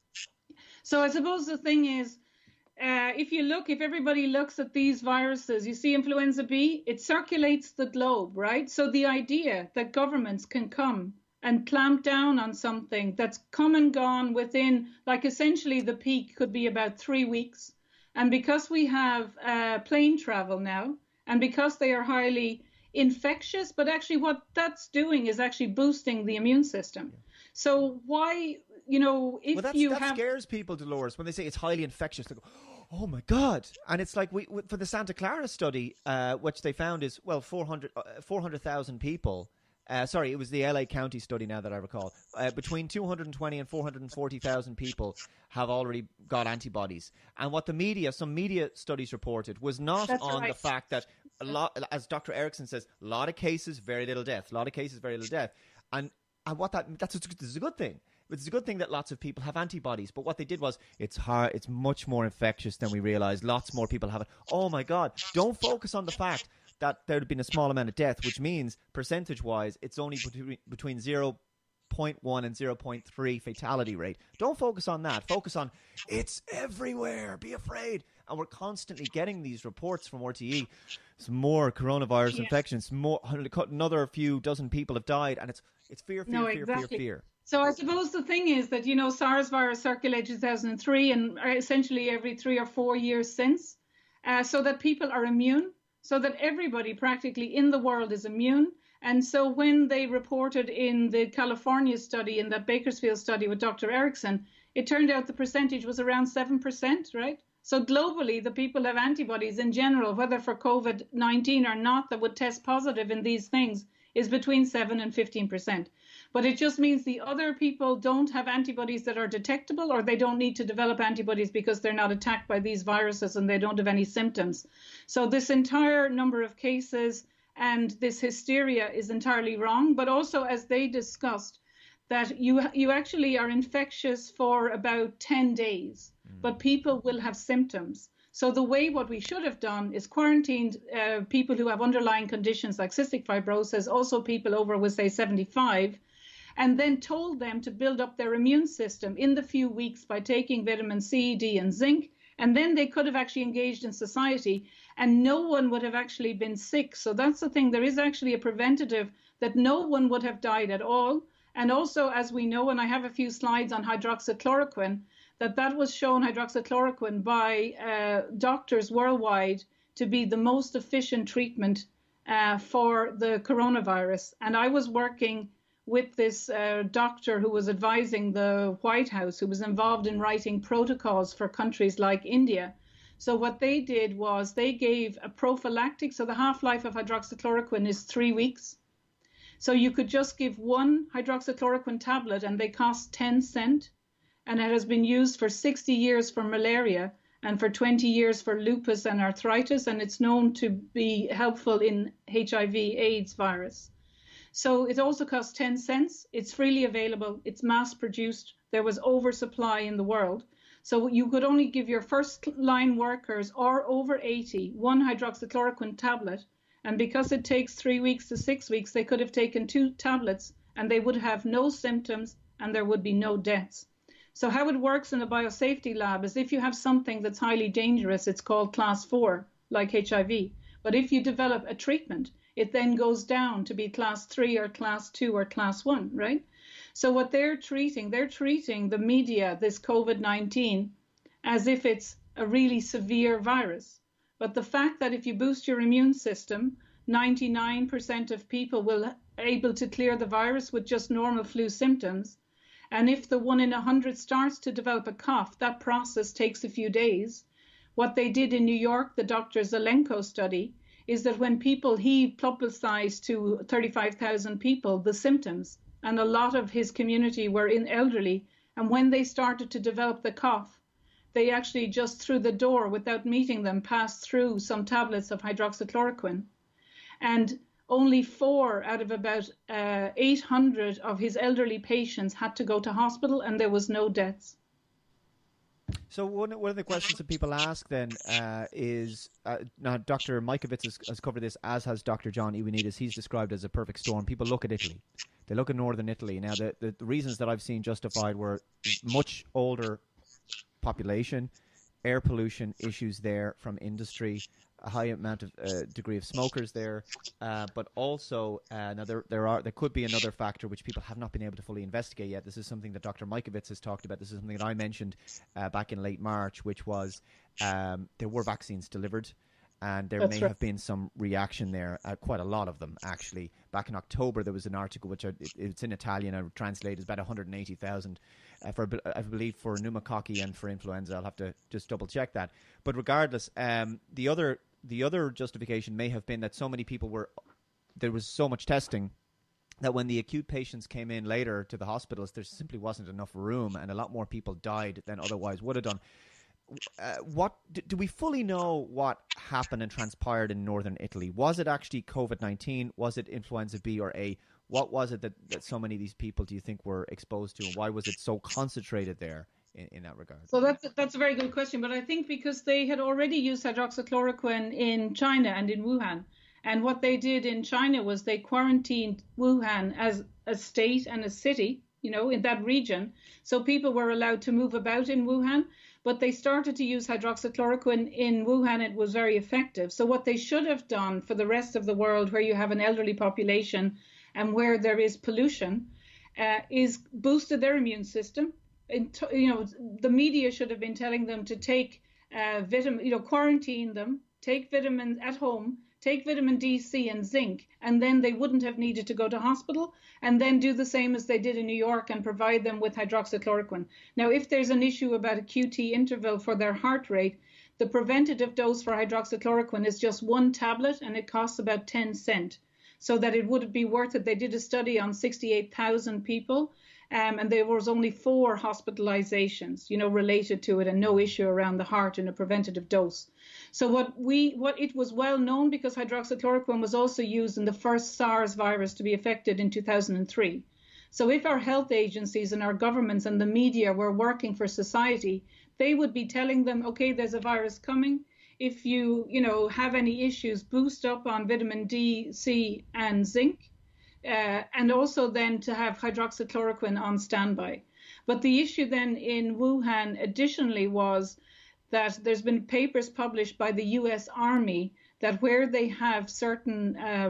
So I suppose the thing is, uh, if you look, if everybody looks at these viruses, you see influenza B, it circulates the globe, right? So the idea that governments can come and clamp down on something that's come and gone within, like essentially the peak could be about three weeks. And because we have uh, plane travel now, and because they are highly infectious, but actually what that's doing is actually boosting the immune system. Yeah. So why, you know, if well, that's, you that have... scares people, Dolores, when they say it's highly infectious. They go, oh my God. And it's like, we for the Santa Clara study, uh, which they found is, well, four hundred thousand people. Uh, sorry, it was the L A County study now that I recall. Uh, between two hundred twenty and four hundred forty thousand people have already got antibodies. And what the media, some media studies reported, was not That's on right. the fact that, a lot, as Doctor Erickson says, a lot of cases, very little death. A lot of cases, very little death. And, and what that, that's a, this is a good thing. It's a good thing that lots of people have antibodies. But what they did was, it's hard, it's much more infectious than we realized. Lots more people have it. Oh my God. Don't focus on the fact that there had been a small amount of death, which means percentage-wise, it's only between, between zero point one and zero point three fatality rate. Don't focus on that. Focus on, it's everywhere. Be afraid. And we're constantly getting these reports from R T E. It's more coronavirus yeah. infections. More, another few dozen people have died. And it's it's fear, fear, no, fear, exactly. fear, fear. So I suppose the thing is that, you know, SARS virus circulated two thousand three and essentially every three or four years since, uh, so that people are immune. So that everybody practically in the world is immune. And so when they reported in the California study, in that Bakersfield study with Doctor Erickson, it turned out the percentage was around seven percent, right? So globally, the people have antibodies in general, whether for COVID nineteen or not, that would test positive in these things, is between seven and fifteen percent. But it just means the other people don't have antibodies that are detectable, or they don't need to develop antibodies because they're not attacked by these viruses and they don't have any symptoms. So this entire number of cases and this hysteria is entirely wrong. But also, as they discussed, that you you actually are infectious for about ten days, mm. but people will have symptoms. So the way what we should have done is quarantined uh, people who have underlying conditions like cystic fibrosis, also people over, with say, seventy-five, and then told them to build up their immune system in the few weeks by taking vitamin C, D, and zinc. And then they could have actually engaged in society and no one would have actually been sick. So that's the thing. There is actually a preventative that no one would have died at all. And also, as we know, and I have a few slides on hydroxychloroquine, that that was shown, hydroxychloroquine, by uh, doctors worldwide to be the most efficient treatment uh, for the coronavirus. And I was working with this uh, doctor who was advising the White House, who was involved in writing protocols for countries like India. So what they did was they gave a prophylactic. So the half-life of hydroxychloroquine is three weeks. So you could just give one hydroxychloroquine tablet and they cost ten cents. And it has been used for sixty years for malaria. and for twenty years for lupus and arthritis, and it's known to be helpful in H I V AIDS virus. So it also costs ten cents. It's freely available. It's mass produced. There was oversupply in the world. So you could only give your first line workers or over eighty one hydroxychloroquine tablet. And because it takes three weeks to six weeks, they could have taken two tablets and they would have no symptoms and there would be no deaths. So how it works in a biosafety lab is if you have something that's highly dangerous, it's called class four, like H I V. But if you develop a treatment, it then goes down to be class three or class two or class one, right? So what they're treating, they're treating the media, this COVID nineteen, as if it's a really severe virus. But the fact that if you boost your immune system, ninety-nine percent of people will be able to clear the virus with just normal flu symptoms. And if the one in a hundred starts to develop a cough, that process takes a few days. What they did in New York, the Doctor Zelenko study, is that when people, he publicized to thirty-five thousand people the symptoms, and a lot of his community were in elderly, and when they started to develop the cough, they actually just through the door without meeting them passed through some tablets of hydroxychloroquine. And only four out of about uh, eight hundred of his elderly patients had to go to hospital, and there was no deaths. So one, one of the questions that people ask then uh, is, uh, now Doctor Mikovits has, has covered this, as has Doctor John Ioannidis. He's described as a perfect storm. People look at Italy. They look at northern Italy. Now, the, the, the reasons that I've seen justified were much older population, air pollution issues there from industry, a high amount of uh, degree of smokers there, uh, but also uh, now there there are there could be another factor which people have not been able to fully investigate yet. This is something that Doctor Mikovits has talked about. This is something that I mentioned uh, back in late March, which was um, there were vaccines delivered. And there That's may right. have been some reaction there, uh, quite a lot of them, actually. Back in October, there was an article, which I, it, it's in Italian, I translated, it's about one hundred eighty thousand, uh, for, I believe, for pneumococci and for influenza. I'll have to just double-check that. But regardless, um, the other the other justification may have been that so many people were, there was so much testing, that when the acute patients came in later to the hospitals, there simply wasn't enough room, and a lot more people died than otherwise would have done. Uh, what do, do we fully know what happened and transpired in northern Italy? Was it actually COVID nineteen? Was it influenza B or A? What was it that, that so many of these people do you think were exposed to, and why was it so concentrated there in, in that regard? So that's that's a very good question, but I think because they had already used hydroxychloroquine in China and in Wuhan, and what they did in China was they quarantined Wuhan as a state and a city, you know, in that region, so people were allowed to move about in Wuhan. But they started to use hydroxychloroquine in Wuhan. It was very effective. So what they should have done for the rest of the world, where you have an elderly population and where there is pollution, uh, is boosted their immune system. In t- you know, the media should have been telling them to take uh, vitamin, you know, quarantine them, take vitamins at home, take vitamin D, C, and zinc, and then they wouldn't have needed to go to hospital, and then do the same as they did in New York and provide them with hydroxychloroquine. Now, if there's an issue about a Q T interval for their heart rate, the preventative dose for hydroxychloroquine is just one tablet, and it costs about ten cents, so that it would be worth it. They did a study on sixty-eight thousand people, um, and there was only four hospitalizations, you know, related to it, and no issue around the heart in a preventative dose. So what we, what it was well known, because hydroxychloroquine was also used in the first SARS virus to be affected in two thousand three. So if our health agencies and our governments and the media were working for society, they would be telling them, okay, there's a virus coming. If you, you know, have any issues, boost up on vitamin D, C, and zinc, uh, and also then to have hydroxychloroquine on standby. But the issue then in Wuhan additionally was that there's been papers published by the U S Army that where they have certain uh,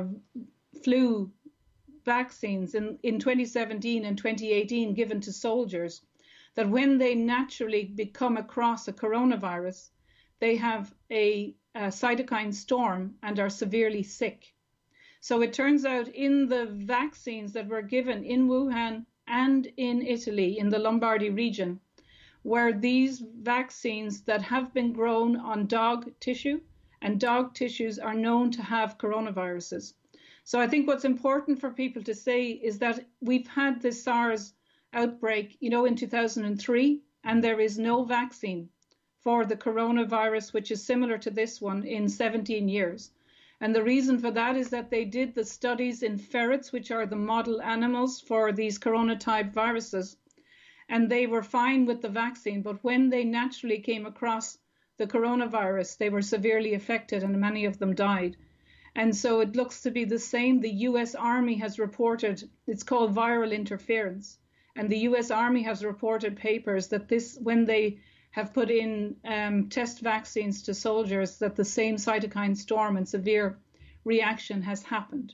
flu vaccines in, in twenty seventeen and twenty eighteen given to soldiers, that when they naturally become across a coronavirus, they have a, a cytokine storm and are severely sick. So it turns out in the vaccines that were given in Wuhan and in Italy, in the Lombardy region, were these vaccines that have been grown on dog tissue, and dog tissues are known to have coronaviruses. So I think what's important for people to say is that we've had this SARS outbreak, you know, in two thousand three, and there is no vaccine for the coronavirus, which is similar to this one, in seventeen years. And the reason for that is that they did the studies in ferrets, which are the model animals for these corona-type viruses, and they were fine with the vaccine. But when they naturally came across the coronavirus, they were severely affected and many of them died. And so it looks to be the same. The U S Army has reported, it's called viral interference. And the U S Army has reported papers that this, when they have put in um, test vaccines to soldiers, that the same cytokine storm and severe reaction has happened.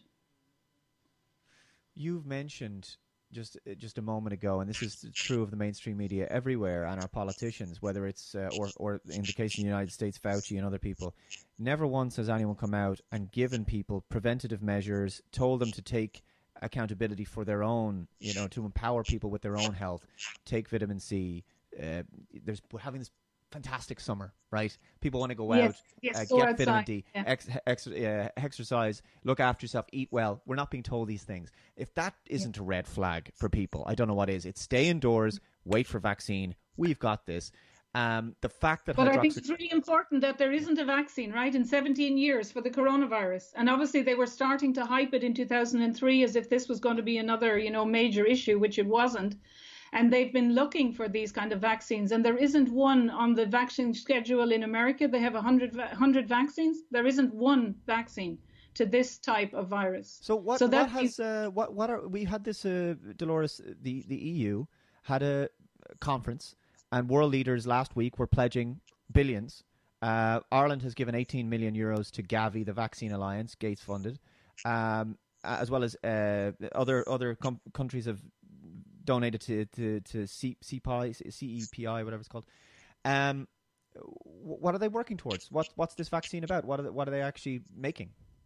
You've mentioned just just a moment ago, and this is true of the mainstream media everywhere, and our politicians, whether it's, uh, or, or in the case of the United States, Fauci and other people, never once has anyone come out and given people preventative measures, told them to take accountability for their own, you know, to empower people with their own health, take vitamin C. Uh, there's we're having this fantastic summer, right? People want to go yes, out, yes, uh, go get outside. vitamin D, yeah. ex, ex, uh, exercise, look after yourself, eat well. We're not being told these things. If that isn't yeah. a red flag for people, I don't know what is. It's stay indoors, wait for vaccine. We've got this. Um, the fact that but hydroxy- I think it's really important that there isn't a vaccine, right, in seventeen years for the coronavirus. And obviously they were starting to hype it in two thousand three as if this was going to be another, you know, major issue, which it wasn't. And they've been looking for these kind of vaccines, and there isn't one on the vaccine schedule in America. They have one hundred, one hundred vaccines. There isn't one vaccine to this type of virus. So what? So what has? Uh, what? What are we had this? Uh, Dolores, the the E U had a conference, and world leaders last week were pledging billions. Uh, Ireland has given eighteen million euros to Gavi, the Vaccine Alliance, Gates funded, um, as well as uh, other other com- countries have donated to to to C- CEPI, C E P I, whatever it's called. Um, what are they working towards? What what's this vaccine about? What are they, what are they actually making?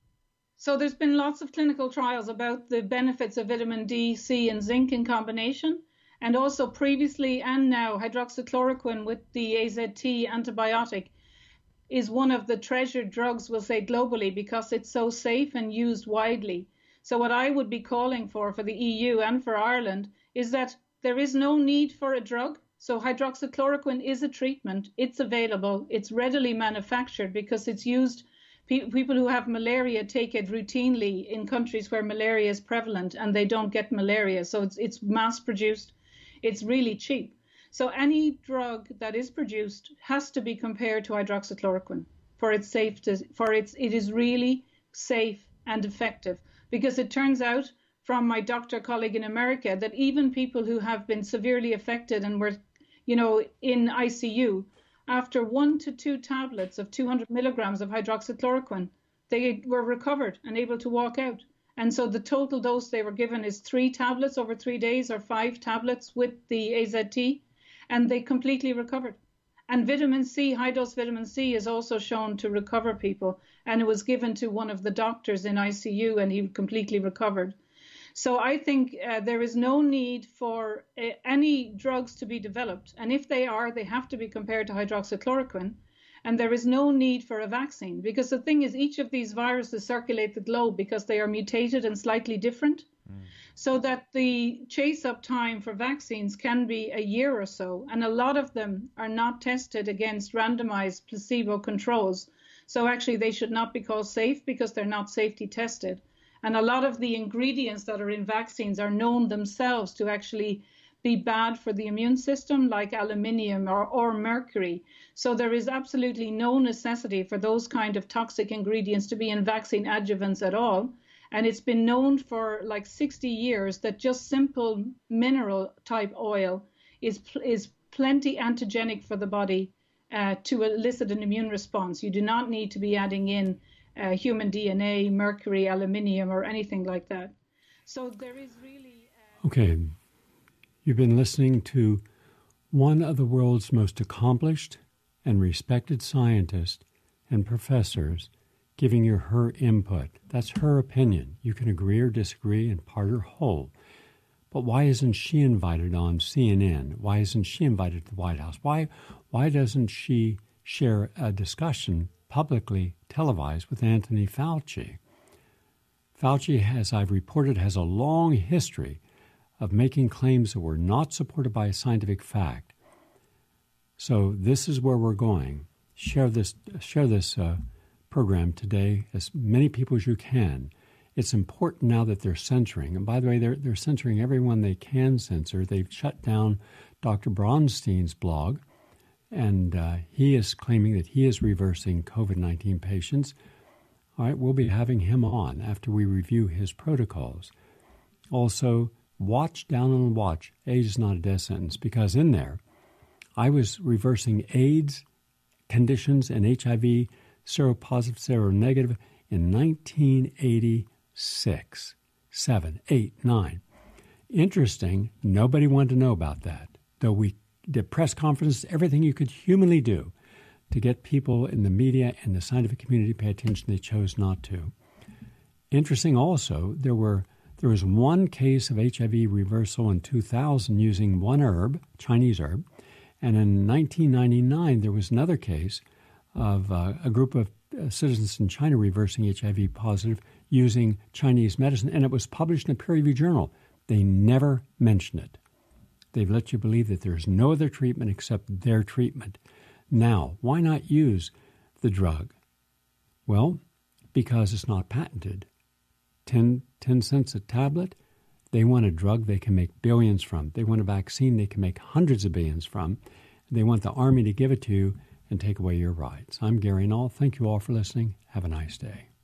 So there's been lots of clinical trials about the benefits of vitamin D, C, and zinc in combination, and also previously and now hydroxychloroquine with the A Z T antibiotic is one of the treasured drugs, we'll say, globally, because it's so safe and used widely. So what I would be calling for for the E U and for Ireland is that there is no need for a drug. So hydroxychloroquine is a treatment. It's available. It's readily manufactured because it's used. Pe- people who have malaria take it routinely in countries where malaria is prevalent and they don't get malaria. So it's, it's mass produced. It's really cheap. So any drug that is produced has to be compared to hydroxychloroquine for its safe to, for its, it is really safe and effective, because it turns out from my doctor colleague in America that even people who have been severely affected and were, you know, in I C U, after one to two tablets of two hundred milligrams of hydroxychloroquine, they were recovered and able to walk out. And so the total dose they were given is three tablets over three days or five tablets with the A Z T, and they completely recovered. And vitamin C, high-dose vitamin C is also shown to recover people, and it was given to one of the doctors in I C U and he completely recovered. So I think uh, there is no need for uh, any drugs to be developed. And if they are, they have to be compared to hydroxychloroquine. And there is no need for a vaccine, because the thing is, each of these viruses circulate the globe because they are mutated and slightly different. Mm. So that the chase-up time for vaccines can be a year or so. And a lot of them are not tested against randomized placebo controls. So actually, they should not be called safe because they're not safety tested. And a lot of the ingredients that are in vaccines are known themselves to actually be bad for the immune system, like aluminium or, or mercury. So there is absolutely no necessity for those kind of toxic ingredients to be in vaccine adjuvants at all. And it's been known for like sixty years that just simple mineral type oil is, is plenty antigenic for the body uh, to elicit an immune response. You do not need to be adding in Uh, human D N A, mercury, aluminium, or anything like that. So there is really... Uh... Okay. You've been listening to one of the world's most accomplished and respected scientists and professors giving you her input. That's her opinion. You can agree or disagree and part or whole. But why isn't she invited on C N N? Why isn't she invited to the White House? Why, why doesn't she share a discussion publicly televised with Anthony Fauci? Fauci, as I've reported, has a long history of making claims that were not supported by scientific fact. So this is where we're going. Share this, share this uh, program today, as many people as you can. It's important now that they're censoring. And by the way, they're, they're censoring everyone they can censor. They've shut down Doctor Bronstein's blog, and uh, he is claiming that he is reversing COVID nineteen patients. All right, we'll be having him on after we review his protocols. Also, watch down on watch. AIDS is not a death sentence, because in there, I was reversing AIDS conditions and H I V seropositive, seronegative in nineteen eighty-six, seven, eight, nine. Interesting, nobody wanted to know about that, though we did press conferences, everything you could humanly do to get people in the media and the scientific community to pay attention. They chose not to. Interesting also, there were there was one case of H I V reversal in two thousand using one herb, Chinese herb, and in nineteen ninety-nine there was another case of uh, a group of uh, citizens in China reversing H I V positive using Chinese medicine, and it was published in a peer-reviewed journal. They never mention it. They've let you believe that there's no other treatment except their treatment. Now, why not use the drug? Well, because it's not patented. Ten, ten cents a tablet, they want a drug they can make billions from. They want a vaccine they can make hundreds of billions from. They want the army to give it to you and take away your rights. I'm Gary Null. Thank you all for listening. Have a nice day.